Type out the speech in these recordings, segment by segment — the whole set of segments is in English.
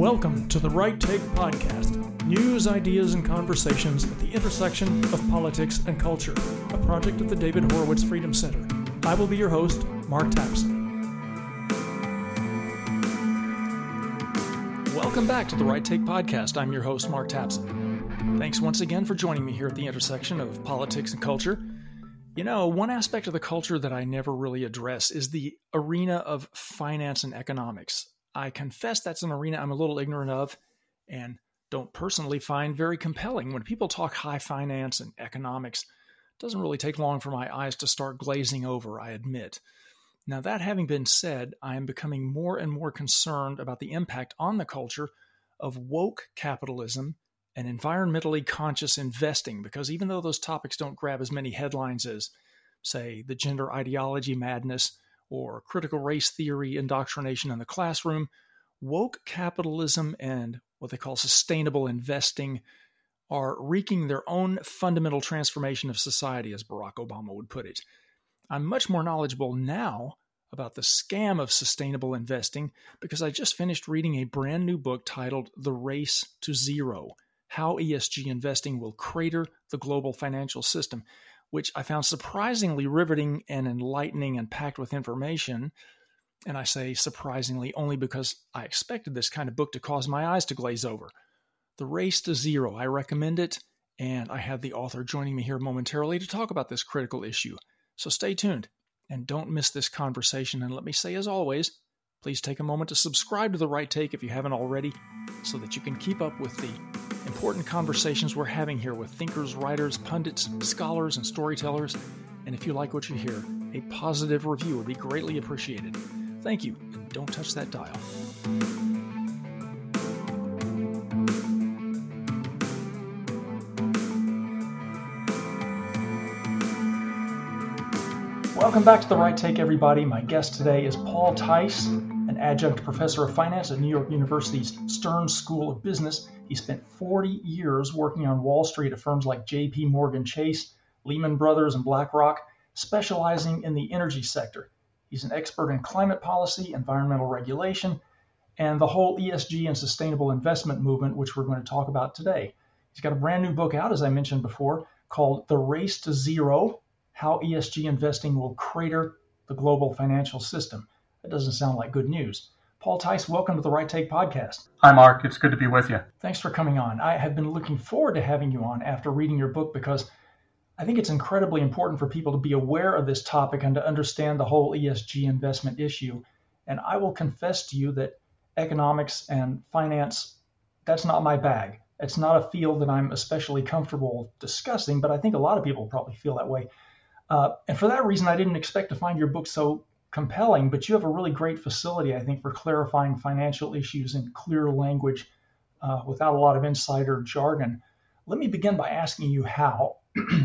Welcome to the Right Take Podcast, news, ideas, and conversations at the intersection of politics and culture, a project of the David Horowitz Freedom Center. I will be your host, Mark Tapson. Welcome back to the Right Take Podcast. I'm your host, Mark Tapson. Thanks once again for joining me here at the intersection of politics and culture. You know, one aspect of the culture that I never really address is the arena of finance and economics. I confess that's an arena I'm a little ignorant of and don't personally find very compelling. When people talk high finance and economics, it doesn't really take long for my eyes to start glazing over, I admit. Now, that having been said, I am becoming more and more concerned about the impact on the culture of woke capitalism and environmentally conscious investing, because even though those topics don't grab as many headlines as, say, the gender ideology madness or critical race theory indoctrination in the classroom, woke capitalism and what they call sustainable investing are wreaking their own fundamental transformation of society, as Barack Obama would put it. I'm much more knowledgeable now about the scam of sustainable investing because I just finished reading a brand new book titled The Race to Zero: How ESG Investing Will Crater the Global Financial System, which I found surprisingly riveting and enlightening and packed with information. And I say surprisingly only because I expected this kind of book to cause my eyes to glaze over. The Race to Zero, I recommend it, and I have the author joining me here momentarily to talk about this critical issue. So stay tuned and don't miss this conversation. And let me say, as always, please take a moment to subscribe to The Right Take if you haven't already, so that you can keep up with the important conversations we're having here with thinkers, writers, pundits, scholars, and storytellers. And if you like what you hear, a positive review would be greatly appreciated. Thank you, and don't touch that dial. Welcome back to The Right Take, everybody. My guest today is Paul Tice, an adjunct professor of finance at New York University's Stern School of Business. He spent 40 years working on Wall Street at firms like J.P. Morgan Chase, Lehman Brothers, and BlackRock, specializing in the energy sector. He's an expert in climate policy, environmental regulation, and the whole ESG and sustainable investment movement, which we're going to talk about today. He's got a brand new book out, as I mentioned before, called The Race to Zero: How ESG Investing Will Crater the Global Financial System. That doesn't sound like good news. Paul Tice, welcome to the Right Take Podcast. Hi, Mark. It's good to be with you. Thanks for coming on. I have been looking forward to having you on after reading your book because I think it's incredibly important for people to be aware of this topic and to understand the whole ESG investment issue. And I will confess to you that economics and finance, that's not my bag. It's not a field that I'm especially comfortable discussing, but I think a lot of people probably feel that way. And for that reason, I didn't expect to find your book so compelling, but you have a really great facility, I think, for clarifying financial issues in clear language without a lot of insider jargon. Let me begin by asking you how,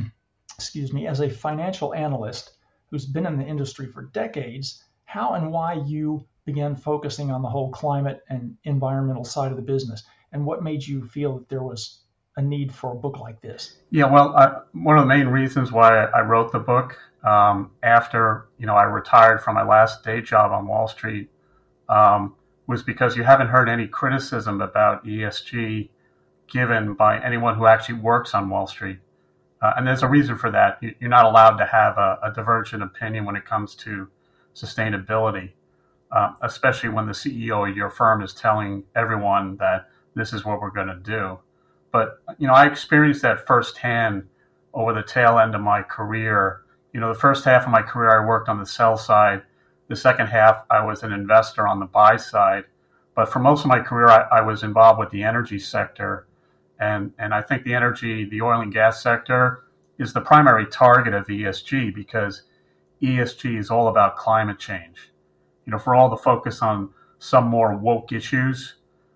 as a financial analyst who's been in the industry for decades, how and why you began focusing on the whole climate and environmental side of the business, and what made you feel that there was a need for a book like this? Yeah, well, one of the main reasons why I wrote the book after I retired from my last day job on Wall Street was because you haven't heard any criticism about ESG given by anyone who actually works on Wall Street. And there's a reason for that. You're not allowed to have a divergent opinion when it comes to sustainability, especially when the CEO of your firm is telling everyone that this is what we're going to do. But, I experienced that firsthand over the tail end of my career. The first half of my career, I worked on the sell side. The second half, I was an investor on the buy side. But for most of my career, I was involved with the energy sector. And I think the oil and gas sector is the primary target of ESG because ESG is all about climate change. For all the focus on some more woke issues,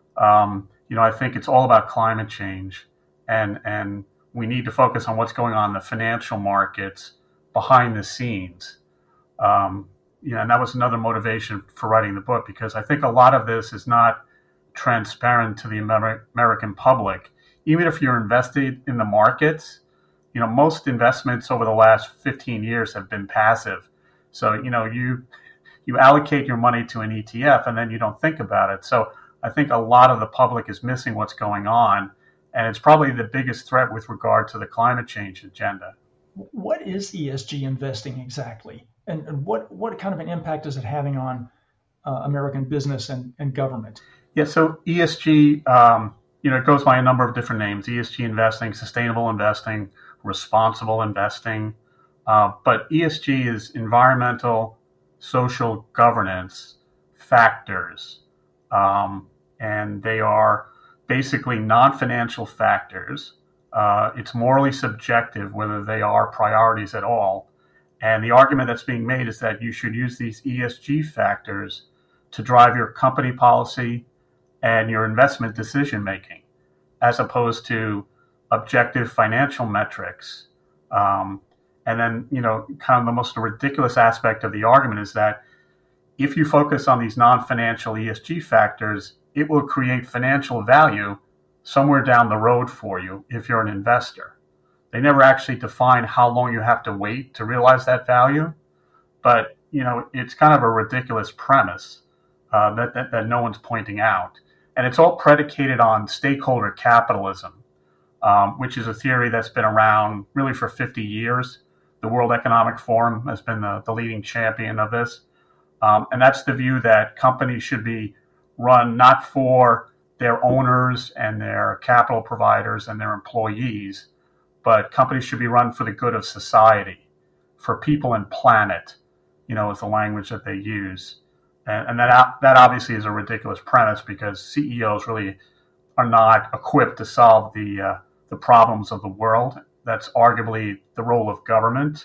I think it's all about climate change, and we need to focus on what's going on in the financial markets behind the scenes. And that was another motivation for writing the book, because I think a lot of this is not transparent to the American public. Even if you're invested in the markets, most investments over the last 15 years have been passive. So, you allocate your money to an ETF and then you don't think about it. So I think a lot of the public is missing what's going on, and it's probably the biggest threat with regard to the climate change agenda. What is ESG investing exactly? And what kind of an impact is it having on American business and government? Yeah, so ESG, it goes by a number of different names: ESG investing, sustainable investing, responsible investing. But ESG is environmental, social governance factors, and they are basically non-financial factors. It's morally subjective whether they are priorities at all. And the argument that's being made is that you should use these ESG factors to drive your company policy and your investment decision making, as opposed to objective financial metrics. And then, kind of the most ridiculous aspect of the argument is that if you focus on these non-financial ESG factors, it will create financial value somewhere down the road for you if you're an investor. They never actually define how long you have to wait to realize that value, but it's kind of a ridiculous premise that no one's pointing out, and it's all predicated on stakeholder capitalism, which is a theory that's been around really for 50 years. The World Economic Forum has been the leading champion of this, and that's the view that companies should be run not for their owners and their capital providers and their employees, but companies should be run for the good of society, for people and planet, is the language that they use. And that obviously is a ridiculous premise, because CEOs really are not equipped to solve the problems of the world. That's arguably the role of government.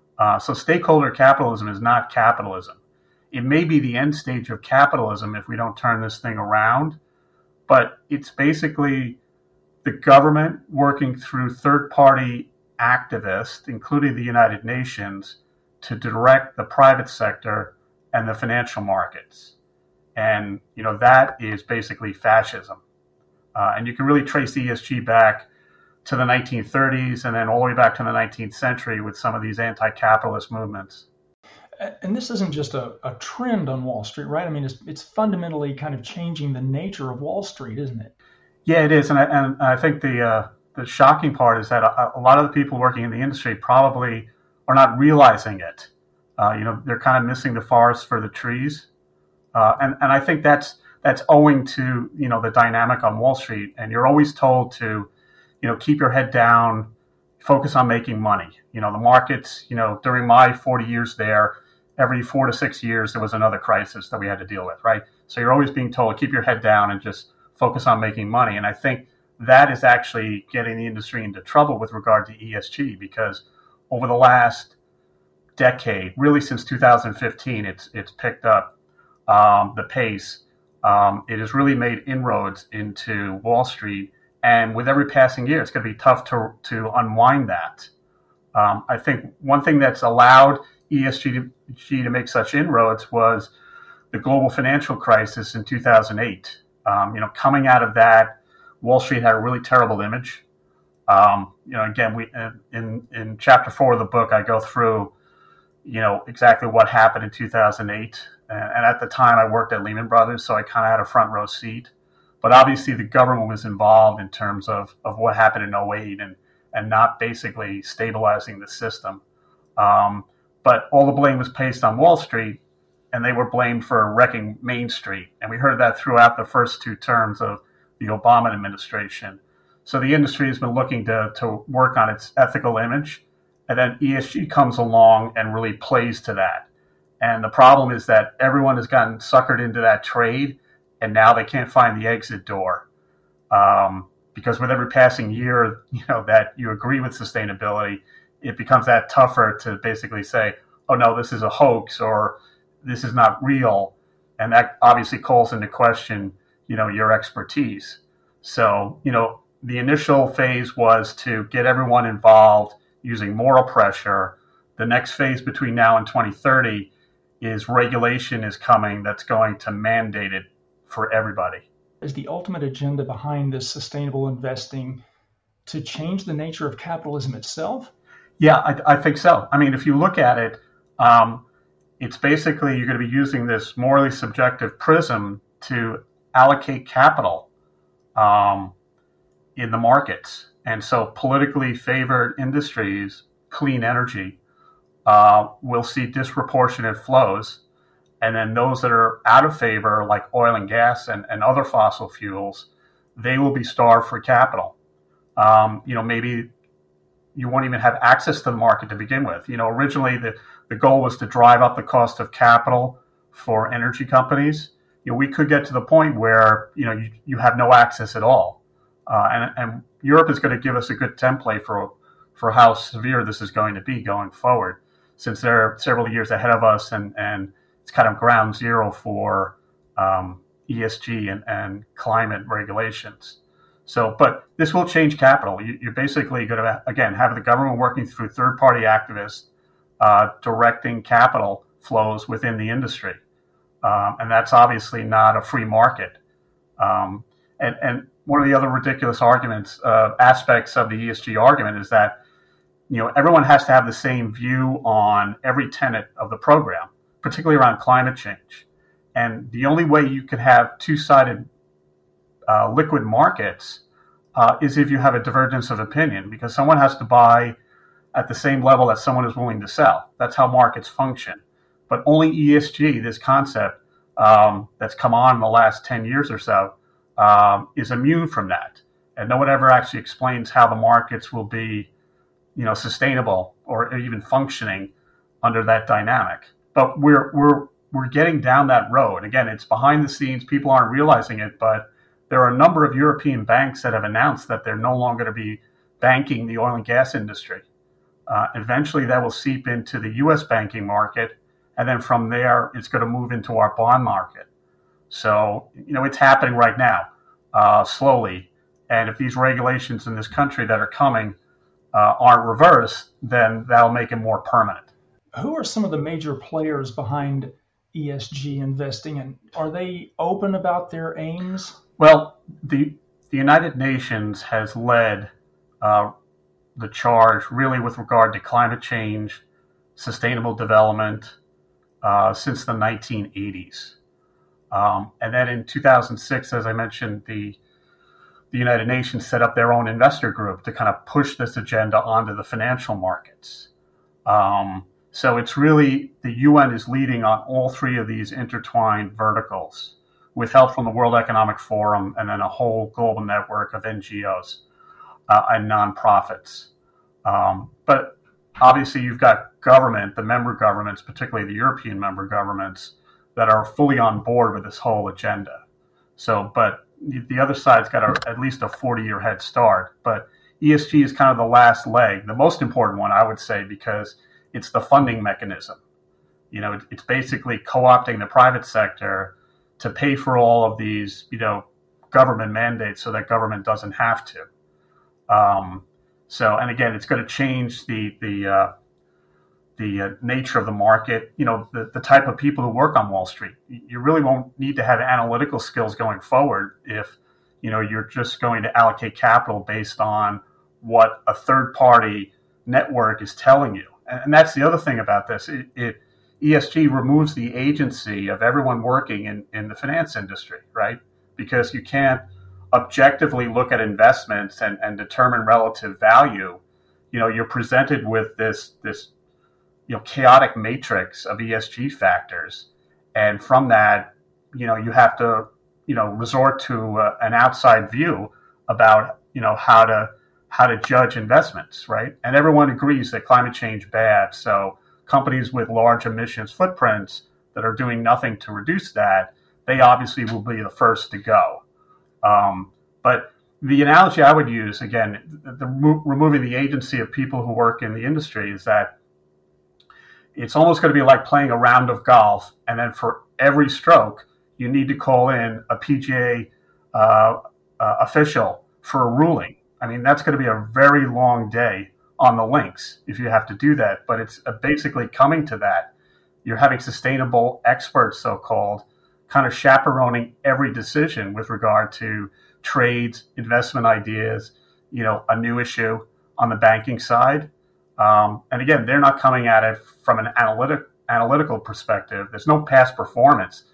So stakeholder capitalism is not capitalism. It may be the end stage of capitalism if we don't turn this thing around, but it's basically the government working through third-party activists, including the United Nations, to direct the private sector and the financial markets. And, that is basically fascism. And you can really trace ESG back to the 1930s and then all the way back to the 19th century with some of these anti-capitalist movements. And this isn't just a trend on Wall Street, right? I mean, it's fundamentally kind of changing the nature of Wall Street, isn't it? Yeah, it is. And I think the shocking part is that a lot of the people working in the industry probably are not realizing it. They're kind of missing the forest for the trees. And I think that's owing to, the dynamic on Wall Street. And you're always told to, keep your head down, focus on making money. The markets, during my 40 years there, every 4 to 6 years, there was another crisis that we had to deal with, right? So you're always being told, keep your head down and just focus on making money. And I think that is actually getting the industry into trouble with regard to ESG, because over the last decade, really since 2015, it's picked up the pace. It has really made inroads into Wall Street, and with every passing year, it's going to be tough to unwind that. I think one thing that's allowed ESG to make such inroads was the global financial crisis in 2008. Coming out of that, Wall Street had a really terrible image. Again, we in chapter 4 of the book, I go through, exactly what happened in 2008. And at the time, I worked at Lehman Brothers, so I kind of had a front row seat. But obviously, the government was involved in terms of what happened in 2008 and not basically stabilizing the system. But all the blame was placed on Wall Street, and they were blamed for wrecking Main Street. And we heard that throughout the first 2 terms of the Obama administration. So the industry has been looking to work on its ethical image, and then ESG comes along and really plays to that. And the problem is that everyone has gotten suckered into that trade, and now they can't find the exit door. Because with every passing year, that you agree with sustainability, it becomes that tougher to basically say, oh no, this is a hoax, or this is not real. And that obviously calls into question, your expertise. So, the initial phase was to get everyone involved using moral pressure. The next phase between now and 2030 is regulation is coming that's going to mandate it for everybody. Is the ultimate agenda behind this sustainable investing to change the nature of capitalism itself? Yeah, I think so. I mean, if you look at it, it's basically you're going to be using this morally subjective prism to allocate capital in the markets. And so politically favored industries, clean energy, will see disproportionate flows. And then those that are out of favor, like oil and gas and other fossil fuels, they will be starved for capital. Maybe you won't even have access to the market to begin with. Originally the goal was to drive up the cost of capital for energy companies. We could get to the point where, you have no access at all. And Europe is going to give us a good template for how severe this is going to be going forward, since they're several years ahead of us and it's kind of ground zero for ESG and climate regulations. So, but this will change capital. You're basically going to, again, have the government working through third-party activists directing capital flows within the industry. And that's obviously not a free market. And one of the other ridiculous aspects of the ESG argument is that, everyone has to have the same view on every tenet of the program, particularly around climate change. And the only way you can have two-sided liquid markets is if you have a divergence of opinion, because someone has to buy at the same level that someone is willing to sell. That's how markets function. But only ESG, this concept that's come on in the last 10 years or so, is immune from that. And no one ever actually explains how the markets will be, sustainable or even functioning under that dynamic. But we're getting down that road. Again, it's behind the scenes. People aren't realizing it, but there are a number of European banks that have announced that they're no longer going to be banking the oil and gas industry. Eventually, that will seep into the U.S. banking market, and then from there, it's going to move into our bond market. So, it's happening right now, slowly. And if these regulations in this country that are coming aren't reversed, then that'll make it more permanent. Who are some of the major players behind ESG investing, and are they open about their aims? Well, the United Nations has led the charge really with regard to climate change, sustainable development since the 1980s. And then in 2006, as I mentioned, the United Nations set up their own investor group to kind of push this agenda onto the financial markets. So it's really, the UN is leading on all three of these intertwined verticals with help from the World Economic Forum and then a whole global network of NGOs and nonprofits. But obviously you've got government, the member governments, particularly the European member governments, that are fully on board with this whole agenda. So, but the other side's got at least a 40-year head start. But ESG is kind of the last leg, the most important one, I would say, because it's the funding mechanism. It's basically co-opting the private sector to pay for all of these, government mandates so that government doesn't have to. And again, it's going to change the nature of the market, the type of people who work on Wall Street. You really won't need to have analytical skills going forward if, you're just going to allocate capital based on what a third-party network is telling you. And that's the other thing about this. ESG removes the agency of everyone working in the finance industry, right? Because you can't objectively look at investments and determine relative value. You're presented with this chaotic matrix of ESG factors. And from that, you have to, resort to an outside view about, how to judge investments, right? And everyone agrees that climate change is bad. So companies with large emissions footprints that are doing nothing to reduce that, they obviously will be the first to go. But the analogy I would use, again, removing the agency of people who work in the industry, is that it's almost going to be like playing a round of golf, and then for every stroke, you need to call in a PGA official for a ruling. I mean, that's going to be a very long day on the links if you have to do that, but it's basically coming to that. You're having sustainable experts, so-called, kind of chaperoning every decision with regard to trades, investment ideas, a new issue on the banking side. And again, they're not coming at it from an analytical perspective. There's no past performance.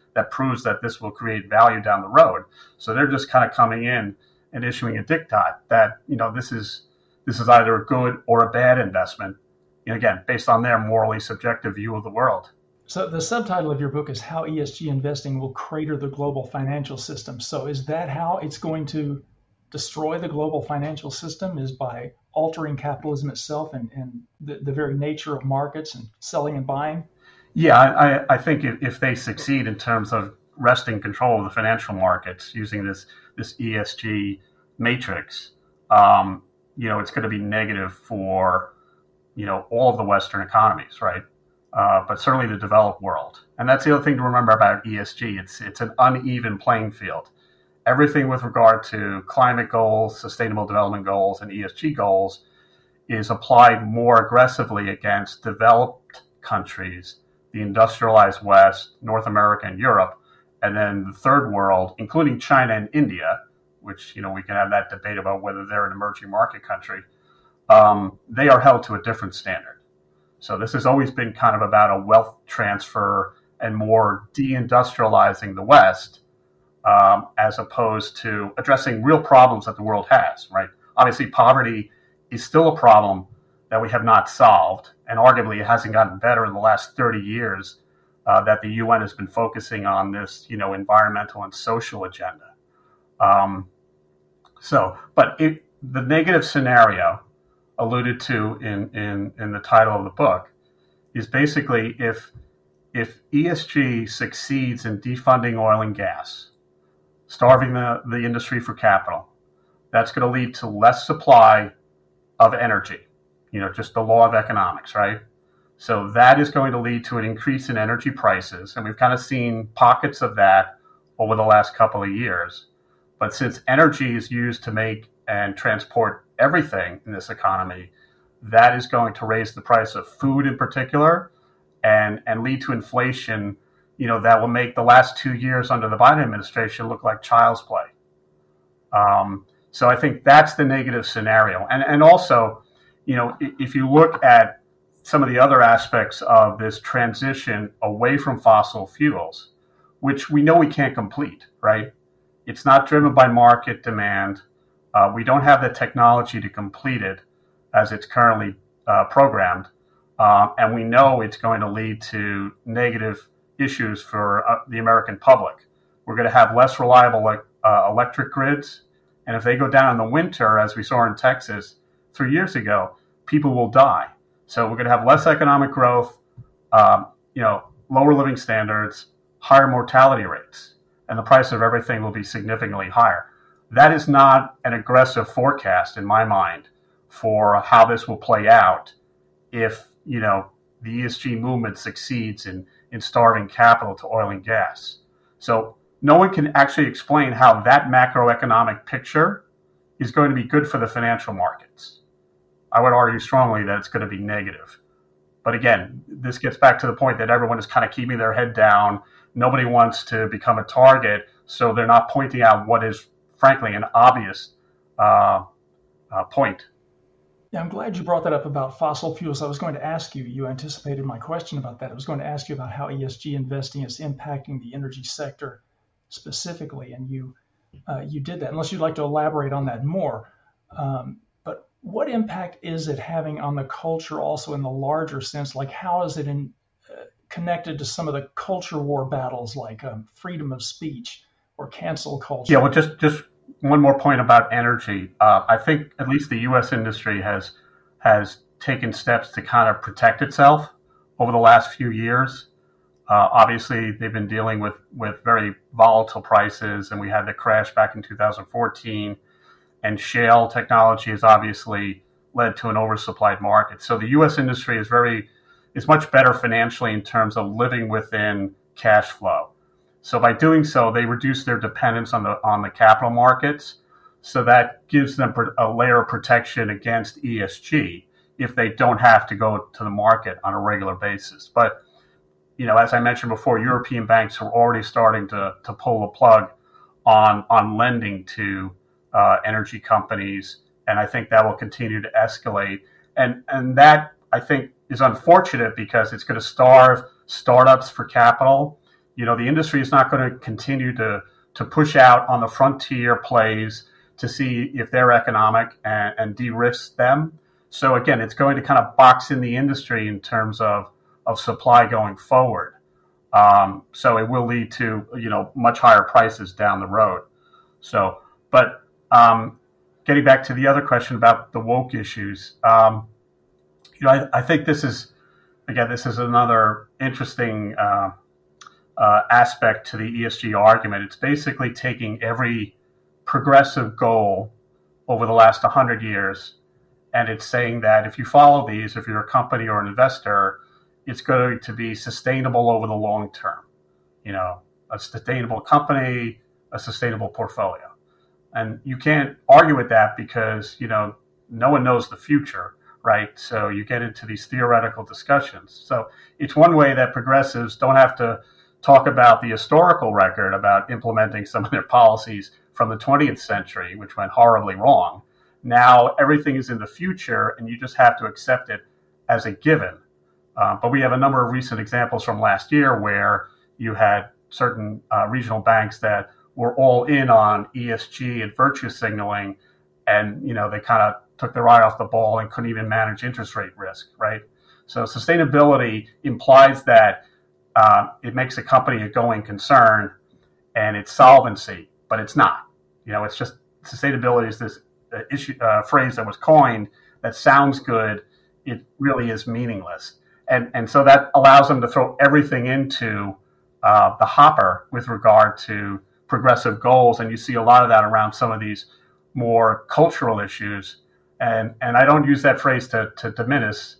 that proves that this will create value down the road. So they're just kind of coming in and issuing a diktat that, this is either a good or a bad investment, again, based on their morally subjective view of the world. So the subtitle of your book is How ESG Investing Will Crater the Global Financial System. So is that how it's going to destroy the global financial system, is by altering capitalism itself and the very nature of markets and selling and buying? Yeah, I think if they succeed in terms of wresting control of the financial markets using this ESG matrix, it's going to be negative for, all of the Western economies, right? But certainly the developed world. And that's the other thing to remember about ESG. It's an uneven playing field. Everything with regard to climate goals, sustainable development goals, and ESG goals is applied more aggressively against developed countries, the industrialized West, North America and Europe, and then the third world, including China and India, which, we can have that debate about whether they're an emerging market country. They are held to a different standard. So this has always been kind of about a wealth transfer and more deindustrializing the West, as opposed to addressing real problems that the world has, right? Obviously, poverty is still a problem that we have not solved, and arguably it hasn't gotten better in the last 30 years that the UN has been focusing on this, environmental and social agenda. The negative scenario alluded to in the title of the book is basically if ESG succeeds in defunding oil and gas, starving the industry for capital, that's going to lead to less supply of energy, just the law of economics, right? So that is going to lead to an increase in energy prices. And we've kind of seen pockets of that over the last couple of years. But since energy is used to make and transport everything in this economy, that is going to raise the price of food in particular and lead to inflation, that will make the last 2 years under the Biden administration look like child's play. So I think that's the negative scenario. And also, if you look at some of the other aspects of this transition away from fossil fuels, which we know we can't complete, right? It's not driven by market demand. We don't have the technology to complete it as it's currently programmed. And we know it's going to lead to negative issues for the American public. We're going to have less reliable electric grids. And if they go down in the winter, as we saw in Texas 3 years ago, people will die. So we're going to have less economic growth, lower living standards, higher mortality rates, and the price of everything will be significantly higher. That is not an aggressive forecast in my mind for how this will play out if, the ESG movement succeeds in starving capital to oil and gas. So no one can actually explain how that macroeconomic picture is going to be good for the financial markets. I would argue strongly that it's going to be negative. But again, this gets back to the point that everyone is kind of keeping their head down. Nobody wants to become a target, so they're not pointing out what is, frankly, an obvious point. Yeah, I'm glad you brought that up about fossil fuels. I was going to ask you, you anticipated my question about that. I was going to ask you about how ESG investing is impacting the energy sector specifically, and you did that, unless you'd like to elaborate on that more. But what impact is it having on the culture also in the larger sense? Like, how is it connected to some of the culture war battles like freedom of speech or cancel culture? Yeah, well, just one more point about energy. I think at least the U.S. industry has taken steps to kind of protect itself over the last few years. Obviously, they've been dealing with very volatile prices, and we had the crash back in 2014. And shale technology has obviously led to an oversupplied market. So the U.S. industry is much better financially in terms of living within cash flow. So by doing so, they reduce their dependence on the capital markets. So that gives them a layer of protection against ESG if they don't have to go to the market on a regular basis. But as I mentioned before, European banks are already starting to pull the plug on lending to energy companies, and I think that will continue to escalate. And that, I think, is unfortunate because it's going to starve startups for capital. the industry is not going to continue to push out on the frontier plays to see if they're economic and de-risk them. So again, it's going to kind of box in the industry in terms of supply going forward. So it will lead to, much higher prices down the road. So, but getting back to the other question about the woke issues, I think this is another interesting aspect to the ESG argument. It's basically taking every progressive goal over the last 100 years, and it's saying that if you follow these, if you're a company or an investor, it's going to be sustainable over the long term. A sustainable company, a sustainable portfolio. And you can't argue with that because, no one knows the future, right? So you get into these theoretical discussions. So it's one way that progressives don't have to talk about the historical record about implementing some of their policies from the 20th century, which went horribly wrong. Now everything is in the future, and you just have to accept it as a given. But we have a number of recent examples from last year where you had certain regional banks that were all in on ESG and virtue signaling, and they kind of took their eye off the ball and couldn't even manage interest rate risk, right? So sustainability implies that it makes a company a going concern and it's solvency, but it's not. It's just sustainability is this phrase that was coined that sounds good. It really is meaningless. And so that allows them to throw everything into the hopper with regard to progressive goals. And you see a lot of that around some of these more cultural issues. And I don't use that phrase to diminish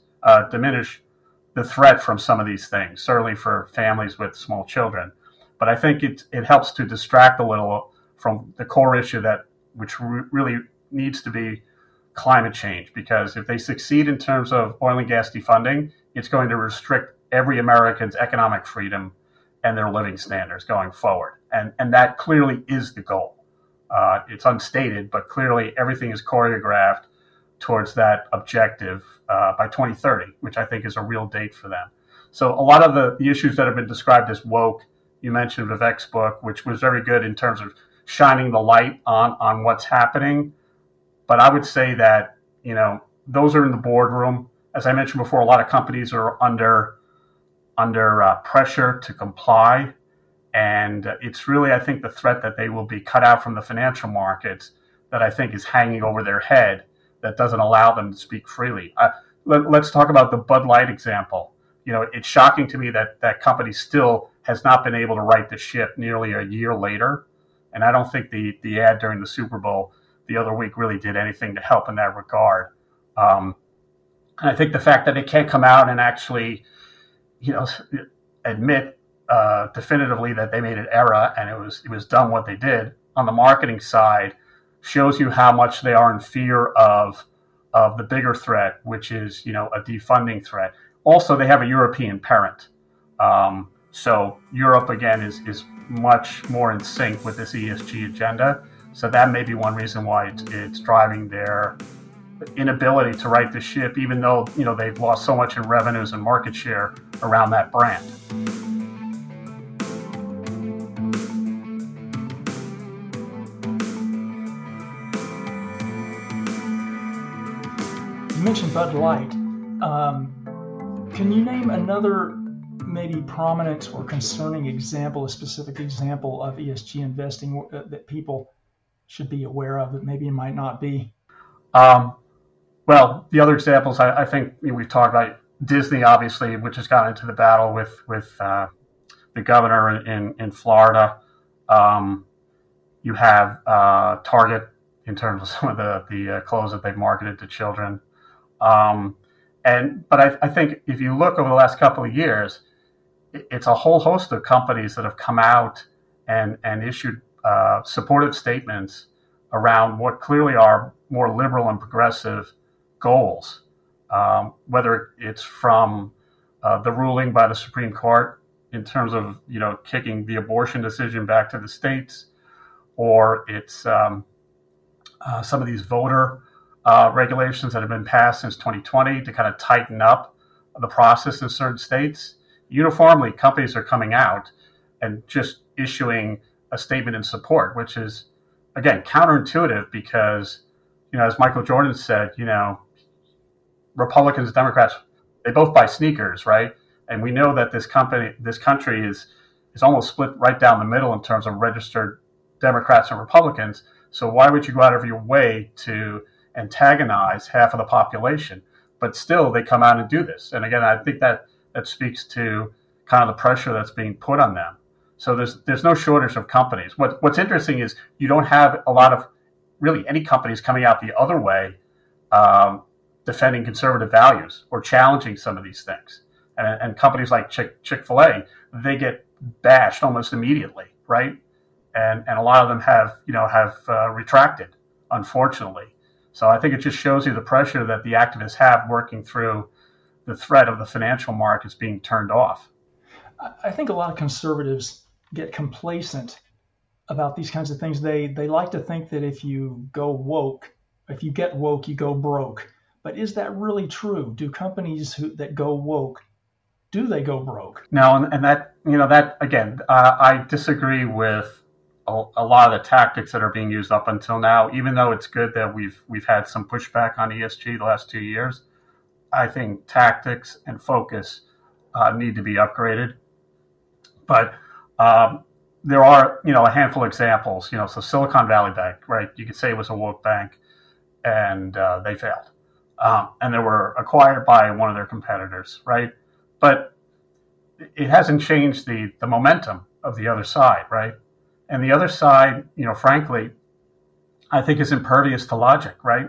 the threat from some of these things, certainly for families with small children. But I think it helps to distract a little from the core issue which really needs to be climate change, because if they succeed in terms of oil and gas defunding, it's going to restrict every American's economic freedom and their living standards going forward. And that clearly is the goal. It's unstated, but clearly everything is choreographed towards that objective by 2030, which I think is a real date for them. So a lot of the issues that have been described as woke, you mentioned Vivek's book, which was very good in terms of shining the light on what's happening. But I would say that, those are in the boardroom. As I mentioned before, a lot of companies are under pressure to comply. And it's really, I think, the threat that they will be cut out from the financial markets that I think is hanging over their head that doesn't allow them to speak freely. Let's talk about the Bud Light example. It's shocking to me that that company still has not been able to right the ship nearly a year later. And I don't think the ad during the Super Bowl the other week really did anything to help in that regard. And I think the fact that they can't come out and actually, admit definitively that they made an error and it was done what they did on the marketing side shows you how much they are in fear of the bigger threat, which is, a defunding threat. Also, they have a European parent. So Europe, again, is much more in sync with this ESG agenda. So that may be one reason why it's driving their inability to right the ship, even though, they've lost so much in revenues and market share around that brand. You mentioned Bud Light. Can you name another maybe prominent or concerning example, a specific example of ESG investing that people should be aware of that maybe it might not be? Well, the other examples, I think we've talked about Disney, obviously, which has gotten into the battle with the governor in Florida. You have Target in terms of some of the clothes that they've marketed to children. But I think if you look over the last couple of years, it's a whole host of companies that have come out and issued supportive statements around what clearly are more liberal and progressive goals, whether it's from the ruling by the Supreme Court in terms of kicking the abortion decision back to the states, or it's some of these voter regulations that have been passed since 2020 to kind of tighten up the process in certain states. Uniformly, companies are coming out and just issuing a statement in support, which is, again, counterintuitive because, as Michael Jordan said, Republicans, Democrats, they both buy sneakers, right? And we know that this country is almost split right down the middle in terms of registered Democrats and Republicans. So why would you go out of your way to antagonize half of the population? But still, they come out and do this. And again, I think that speaks to kind of the pressure that's being put on them. So there's no shortage of companies. What's interesting is you don't have a lot of really any companies coming out the other way, defending conservative values or challenging some of these things. And companies like Chick-fil-A, they get bashed almost immediately, right? And a lot of them have retracted, unfortunately. So I think it just shows you the pressure that the activists have working through the threat of the financial markets being turned off. I think a lot of conservatives get complacent about these kinds of things. They like to think that if you get woke, you go broke. But is that really true? Do companies that go woke, do they go broke? No, and that again, I disagree with a lot of the tactics that are being used up until now. Even though it's good that we've had some pushback on ESG the last 2 years, I think tactics and focus need to be upgraded. But there are a handful of examples. So Silicon Valley Bank, right? You could say it was a woke bank, and they failed, and they were acquired by one of their competitors, right? But it hasn't changed the momentum of the other side, right? And the other side, frankly, I think is impervious to logic, right?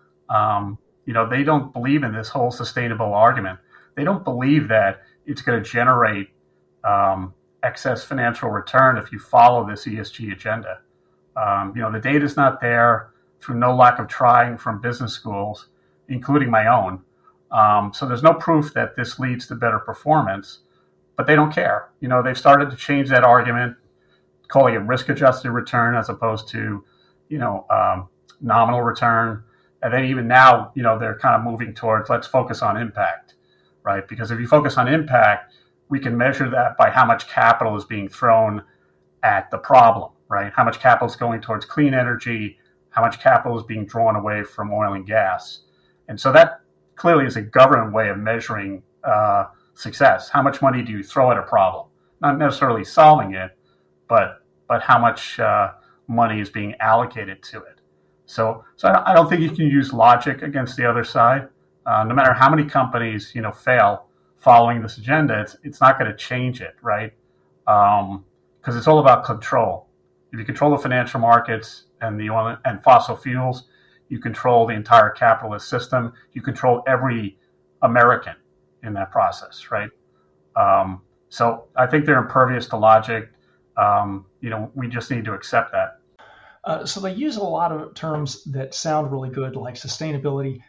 They don't believe in this whole sustainable argument. They don't believe that it's going to generate excess financial return if you follow this ESG agenda. The data's not there through no lack of trying from business schools, including my own. So there's no proof that this leads to better performance, but they don't care. They've started to change that argument, calling it risk-adjusted return as opposed to, nominal return. And then even now, they're kind of moving towards let's focus on impact, right? Because if you focus on impact, we can measure that by how much capital is being thrown at the problem, right? How much capital is going towards clean energy, how much capital is being drawn away from oil and gas. And so that clearly is a government way of measuring success. How much money do you throw at a problem? Not necessarily solving it, but how much money is being allocated to it. So I don't think you can use logic against the other side. No matter how many companies fail following this agenda, it's not going to change it, right? Because it's all about control. If you control the financial markets and the oil and fossil fuels, you control the entire capitalist system. You control every American in that process, right? So I think they're impervious to logic. We just need to accept that. So they use a lot of terms that sound really good, like sustainability,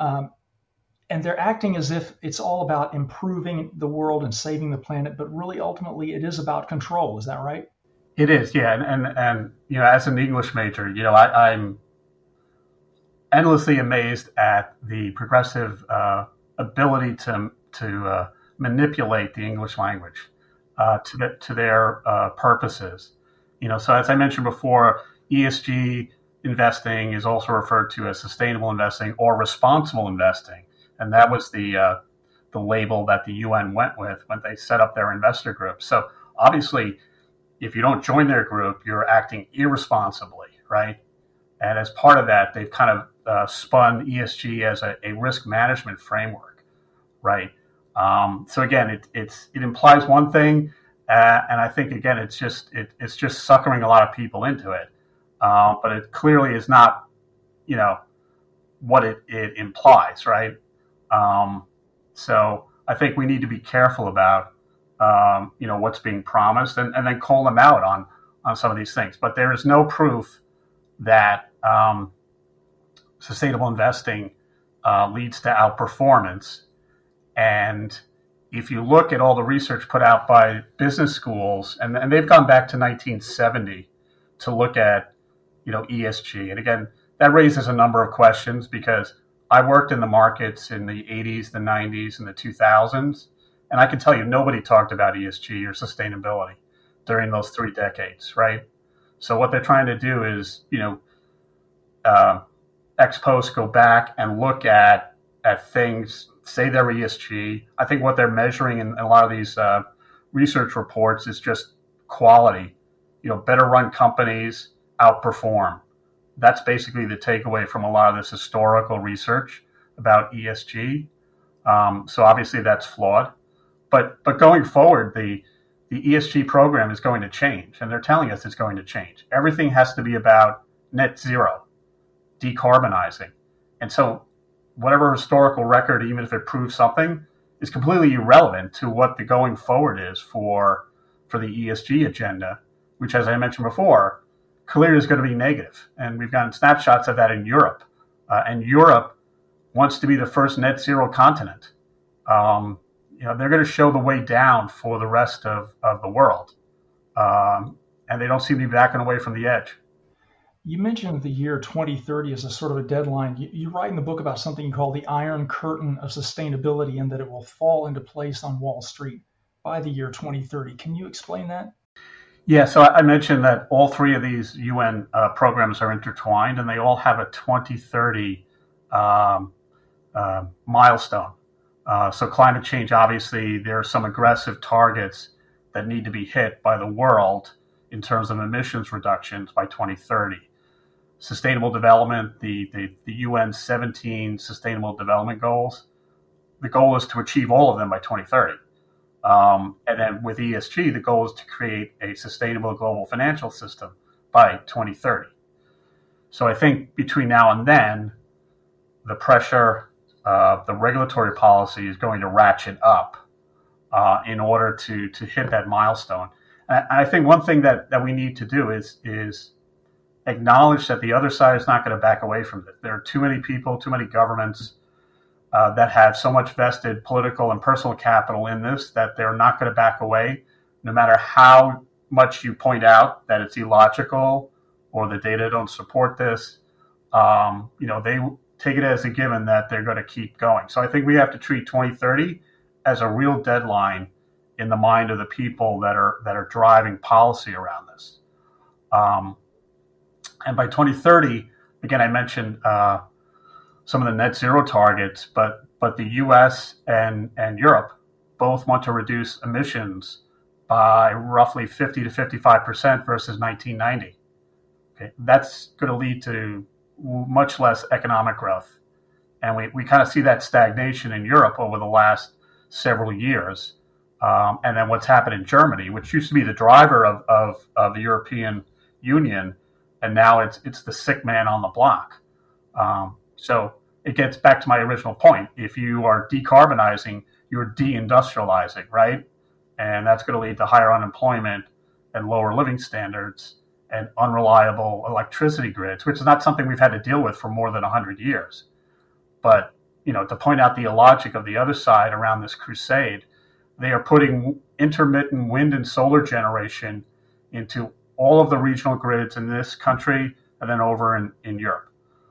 and they're acting as if it's all about improving the world and saving the planet, but really ultimately it is about control. Is that right? It is, yeah. And as an English major, I'm endlessly amazed at the progressive ability to manipulate the English language to their purposes. So as I mentioned before, ESG investing is also referred to as sustainable investing or responsible investing, and that was the label that the UN went with when they set up their investor group. So obviously, if you don't join their group, you're acting irresponsibly, right? And as part of that, they've kind of spun ESG as a risk management framework, right? So again, it implies one thing, and I think again it's just suckering a lot of people into it, but it clearly is not, what it implies, right? So I think we need to be careful about what's being promised and then call them out on some of these things. But there is no proof that sustainable investing leads to outperformance. And if you look at all the research put out by business schools, and they've gone back to 1970 to look at, ESG. And again, that raises a number of questions because I worked in the markets in the 80s, the 90s, and the 2000s. And I can tell you, nobody talked about ESG or sustainability. during those 3 decades, right? So what they're trying to do is, ex post go back and look at things, say they're ESG. I think what they're measuring in a lot of these research reports is just quality. Better run companies outperform. That's basically the takeaway from a lot of this historical research about ESG. So obviously that's flawed. But going forward, the ESG program is going to change, and they're telling us it's going to change. Everything has to be about net zero, decarbonizing. And so whatever historical record, even if it proves something, is completely irrelevant to what the going forward is for the ESG agenda, which, as I mentioned before, clearly is going to be negative. And we've gotten snapshots of that in Europe. And Europe wants to be the first net zero continent. They're going to show the way down for the rest of the world. And they don't seem to be backing away from the edge. You mentioned the year 2030 as a sort of a deadline. You write in the book about something you call the Iron Curtain of sustainability, and that it will fall into place on Wall Street by the year 2030. Can you explain that? Yeah, so I mentioned that all 3 of these UN programs are intertwined, and they all have a 2030 milestone. So climate change, obviously, there are some aggressive targets that need to be hit by the world in terms of emissions reductions by 2030. Sustainable development, the UN 17 Sustainable Development Goals, the goal is to achieve all of them by 2030. And then with ESG, the goal is to create a sustainable global financial system by 2030. So I think between now and then, the pressure, the regulatory policy is going to ratchet up in order to hit that milestone. And I think one thing that we need to do is acknowledge that the other side is not going to back away from it. There are too many people, too many governments that have so much vested political and personal capital in this that they're not going to back away, no matter how much you point out that it's illogical or the data don't support this. They take it as a given that they're going to keep going. So I think we have to treat 2030 as a real deadline in the mind of the people that are driving policy around this. And by 2030, again, I mentioned some of the net zero targets, but the U.S. and Europe both want to reduce emissions by roughly 50 to 55% versus 1990. Okay, that's going to lead to much less economic growth, and we kind of see that stagnation in Europe over the last several years. And then what's happened in Germany, which used to be the driver of the European Union, and now it's the sick man on the block. So it gets back to my original point. If you are decarbonizing, you're deindustrializing, right? And that's going to lead to higher unemployment and lower living standards and unreliable electricity grids, which is not something we've had to deal with for more than 100 years. But, to point out the illogic of the other side around this crusade, they are putting intermittent wind and solar generation into all of the regional grids in this country and then over in Europe.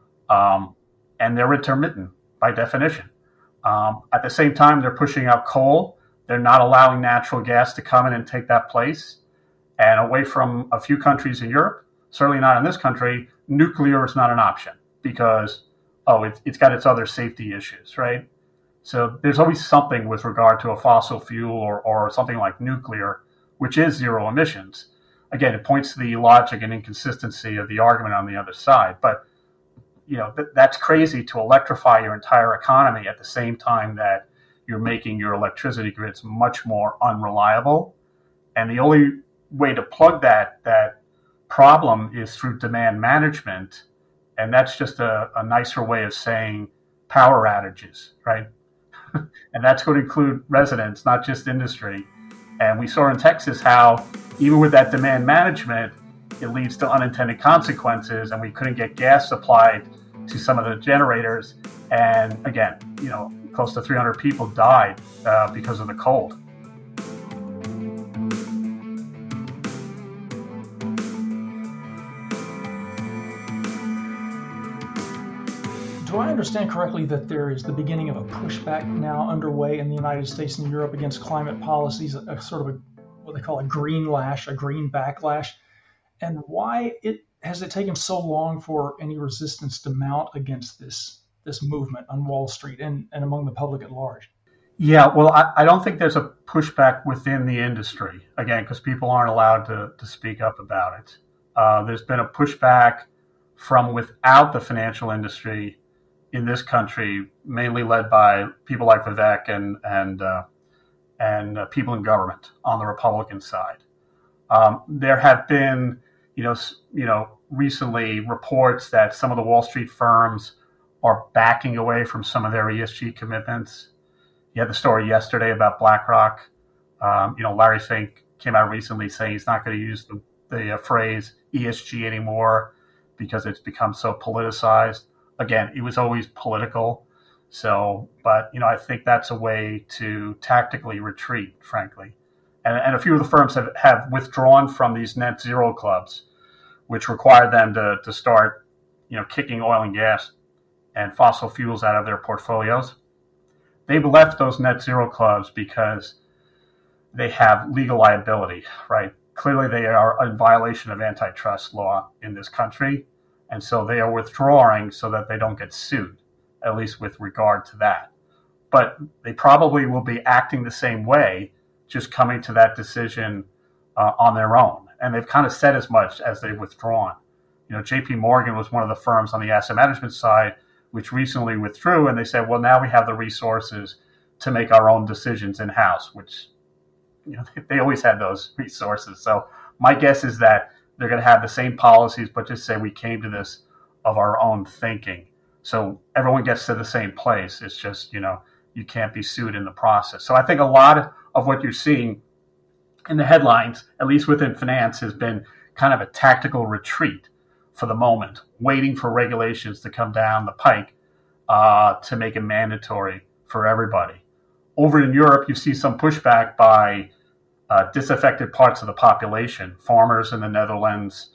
And they're intermittent by definition. At the same time, they're pushing out coal. They're not allowing natural gas to come in and take that place. And away from a few countries in Europe, certainly not in this country, nuclear is not an option because, it's got its other safety issues, right? So there's always something with regard to a fossil fuel or something like nuclear, which is zero emissions. Again, it points to the logic and inconsistency of the argument on the other side. But, that's crazy to electrify your entire economy at the same time that you're making your electricity grids much more unreliable. And the only way to plug that problem is through demand management. And that's just a nicer way of saying power outages, right? And that's going to include residents, not just industry. And we saw in Texas how even with that demand management, it leads to unintended consequences, and we couldn't get gas supplied to some of the generators. And again, close to 300 people died because of the cold. Do I understand correctly that there is the beginning of a pushback now underway in the United States and Europe against climate policies, a sort of what they call a green lash, a green backlash, and why has it taken so long for any resistance to mount against this movement on Wall Street and among the public at large? Yeah, well, I don't think there's a pushback within the industry, again, because people aren't allowed to speak up about it. There's been a pushback from without the financial industry in this country, mainly led by people like Vivek and people in government on the Republican side. There have been, recently reports that some of the Wall Street firms are backing away from some of their ESG commitments. You had the story yesterday about BlackRock. Larry Fink came out recently saying he's not going to use the phrase ESG anymore because it's become so politicized. Again, it was always political. So, but, I think that's a way to tactically retreat, frankly. And a few of the firms have withdrawn from these net zero clubs, which require them to start, kicking oil and gas and fossil fuels out of their portfolios. They've left those net zero clubs because they have legal liability, right? Clearly, they are in violation of antitrust law in this country. And so they are withdrawing so that they don't get sued, at least with regard to that. But they probably will be acting the same way, just coming to that decision on their own. And they've kind of said as much as they've withdrawn. JP Morgan was one of the firms on the asset management side which recently withdrew, and they said, well, now we have the resources to make our own decisions in-house, which, they always had those resources. So my guess is that they're going to have the same policies, but just say we came to this of our own thinking. So everyone gets to the same place. It's just, you can't be sued in the process. So I think a lot of what you're seeing in the headlines, at least within finance, has been kind of a tactical retreat for the moment, waiting for regulations to come down the pike to make it mandatory for everybody. Over in Europe, you see some pushback by disaffected parts of the population, farmers in the Netherlands,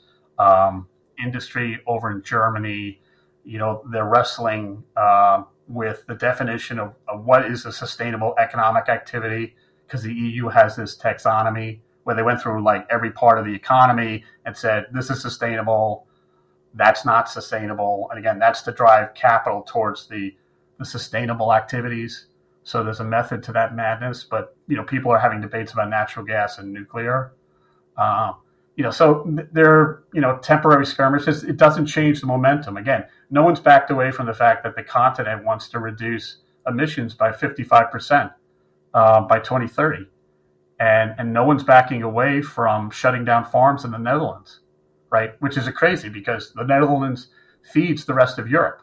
industry over in Germany. They're wrestling with the definition of what is a sustainable economic activity, because the EU has this taxonomy where they went through like every part of the economy and said, this is sustainable, that's not sustainable. And again, that's to drive capital towards the sustainable activities. So there's a method to that madness, but people are having debates about natural gas and nuclear. So they're temporary skirmishes. It doesn't change the momentum. Again, no one's backed away from the fact that the continent wants to reduce emissions by 55% by 2030, and no one's backing away from shutting down farms in the Netherlands, right? Which is crazy because the Netherlands feeds the rest of Europe.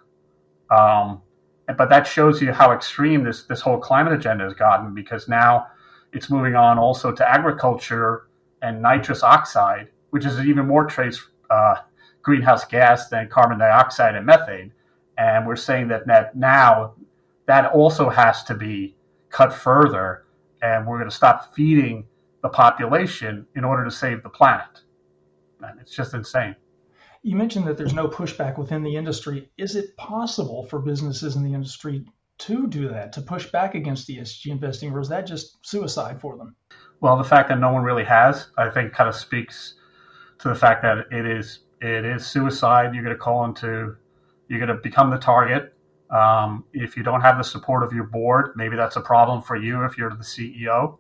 But that shows you how extreme this whole climate agenda has gotten, because now it's moving on also to agriculture and nitrous oxide, which is even more trace greenhouse gas than carbon dioxide and methane. And we're saying that now that also has to be cut further, and we're going to stop feeding the population in order to save the planet. And it's just insane. You mentioned that there's no pushback within the industry. Is it possible for businesses in the industry to do that, to push back against ESG investing, or is that just suicide for them? Well, the fact that no one really has, I think, kind of speaks to the fact that it is suicide. You're going to become the target. If you don't have the support of your board, maybe that's a problem for you if you're the CEO.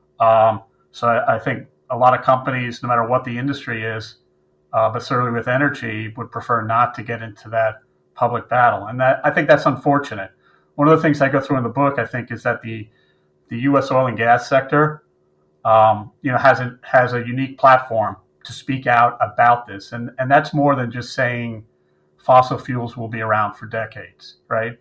So I think a lot of companies, no matter what the industry is, but certainly with energy, would prefer not to get into that public battle. And I think that's unfortunate. One of the things I go through in the book, I think, is that the U.S. oil and gas sector, has a unique platform to speak out about this. And that's more than just saying fossil fuels will be around for decades, right?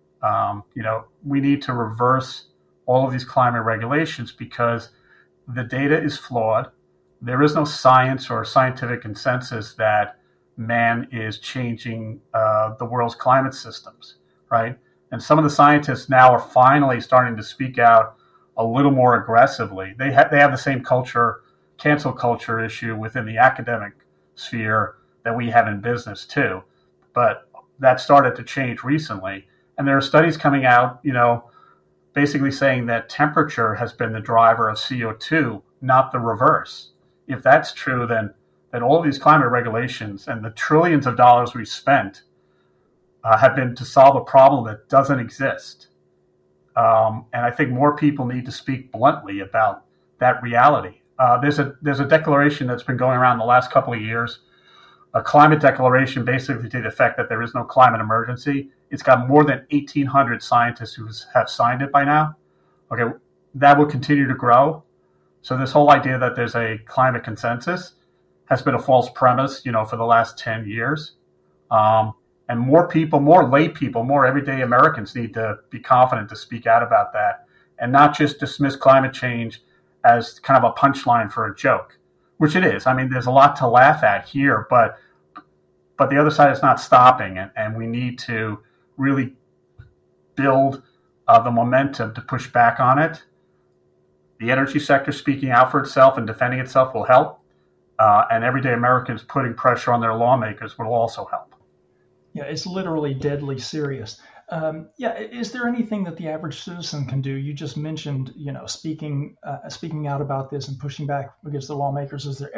We need to reverse all of these climate regulations because the data is flawed. There is no science or scientific consensus that man is changing the world's climate systems, right? And some of the scientists now are finally starting to speak out a little more aggressively. They have the same cancel culture issue within the academic sphere that we have in business too. But that started to change recently. And there are studies coming out, basically saying that temperature has been the driver of CO2 not the reverse. If that's true, then all of these climate regulations and the trillions of dollars we've spent have been to solve a problem that doesn't exist. And I think more people need to speak bluntly about that reality. There's a declaration that's been going around the last couple of years, a climate declaration basically to the effect that there is no climate emergency. It's got more than 1,800 scientists who have signed it by now. Okay, that will continue to grow. So this whole idea that there's a climate consensus has been a false premise, for the last 10 years. And more people, more lay people, more everyday Americans need to be confident to speak out about that and not just dismiss climate change as kind of a punchline for a joke, which it is. I mean, there's a lot to laugh at here, but the other side is not stopping, and we need to really build the momentum to push back on it. The energy sector speaking out for itself and defending itself will help, and everyday Americans putting pressure on their lawmakers will also help. Yeah, it's literally deadly serious. Is there anything that the average citizen can do? You just mentioned, speaking out about this and pushing back against the lawmakers. Is there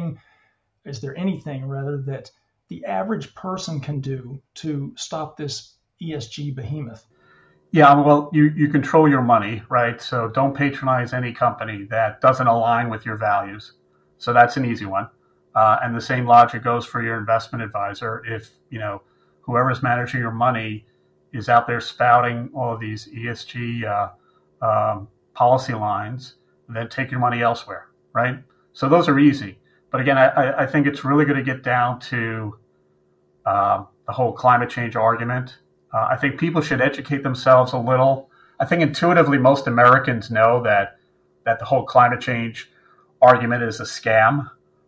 anything rather that the average person can do to stop this ESG behemoth? Yeah, well, you control your money, right? So don't patronize any company that doesn't align with your values. So that's an easy one. And the same logic goes for your investment advisor. If, whoever's managing your money is out there spouting all of these ESG policy lines, then take your money elsewhere, right? So those are easy. But again, I think it's really going to get down to the whole climate change argument. I think people should educate themselves a little. I think intuitively most Americans know that the whole climate change argument is a scam.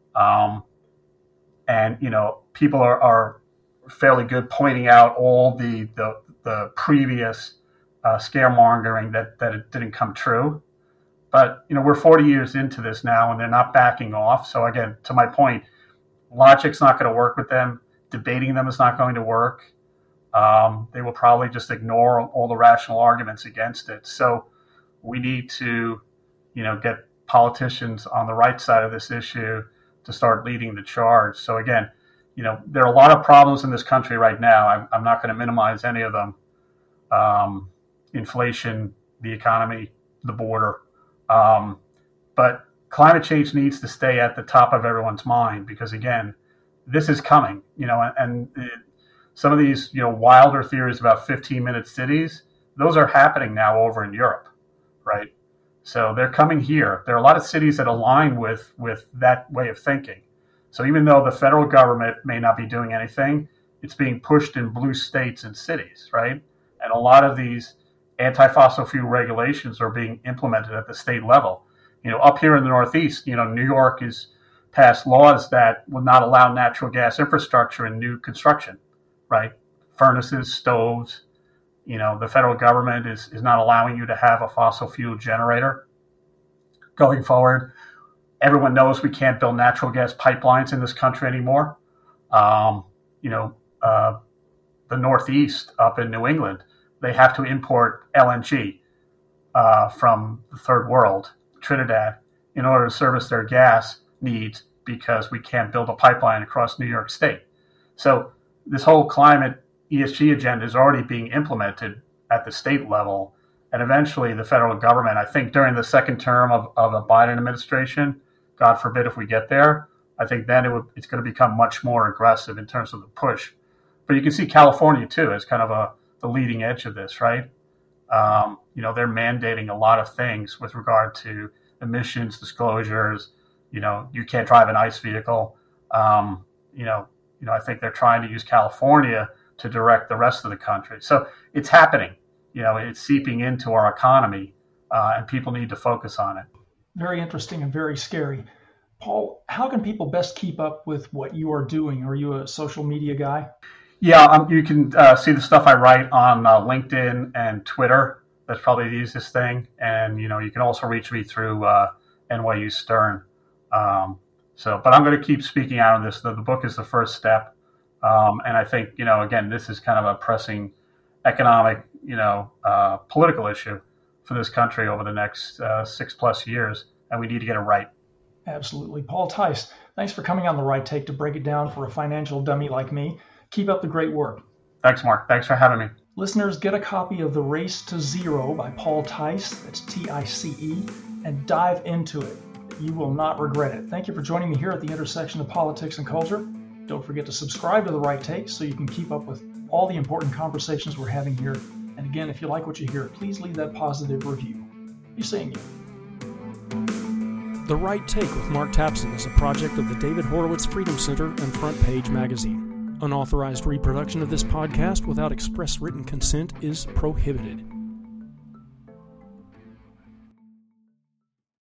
And, people are fairly good pointing out all the previous scaremongering that it didn't come true. But, we're 40 years into this now and they're not backing off. So again, to my point, logic's not going to work with them. Debating them is not going to work. They will probably just ignore all the rational arguments against it. So we need to, get politicians on the right side of this issue to start leading the charge. So again, there are a lot of problems in this country right now. I'm not going to minimize any of them. Inflation, the economy, the border. But climate change needs to stay at the top of everyone's mind because, again, this is coming, some of these, wilder theories about 15-minute cities, those are happening now over in Europe, right? So they're coming here. There are a lot of cities that align with that way of thinking. So even though the federal government may not be doing anything, it's being pushed in blue states and cities, right? And a lot of these anti-fossil fuel regulations are being implemented at the state level. Up here in the Northeast, New York has passed laws that will not allow natural gas infrastructure in new construction, right? Furnaces, stoves. The federal government is not allowing you to have a fossil fuel generator going forward. Everyone knows we can't build natural gas pipelines in this country anymore. The Northeast up in New England, they have to import LNG from the third world, Trinidad, in order to service their gas needs because we can't build a pipeline across New York State. So this whole climate ESG agenda is already being implemented at the state level. And eventually the federal government, I think during the second term of a Biden administration, God forbid if we get there, I think then it's going to become much more aggressive in terms of the push. But you can see California too as kind of the leading edge of this, right? They're mandating a lot of things with regard to emissions disclosures. You can't drive an ICE vehicle. I think they're trying to use California to direct the rest of the country. So it's happening. It's seeping into our economy, and people need to focus on it. Very interesting and very scary. Paul, how can people best keep up with what you are doing? Are you a social media guy? Yeah, you can see the stuff I write on LinkedIn and Twitter. That's probably the easiest thing. And, you can also reach me through NYU Stern. But I'm going to keep speaking out on this. The book is the first step. And I think, again, this is kind of a pressing economic, political issue for this country over the next 6+ years. and we need to get it right. Absolutely. Paul Tice, thanks for coming on The Right Take to break it down for a financial dummy like me. Keep up the great work. Thanks, Mark. Thanks for having me. Listeners, get a copy of The Race to Zero by Paul Tice, that's T-I-C-E, and dive into it. You will not regret it. Thank you for joining me here at the intersection of politics and culture. Don't forget to subscribe to The Right Take so you can keep up with all the important conversations we're having here. And again, if you like what you hear, please leave that positive review. Be seeing you. The Right Take with Mark Tapson is a project of the David Horowitz Freedom Center and Front Page Magazine. Unauthorized reproduction of this podcast without express written consent is prohibited.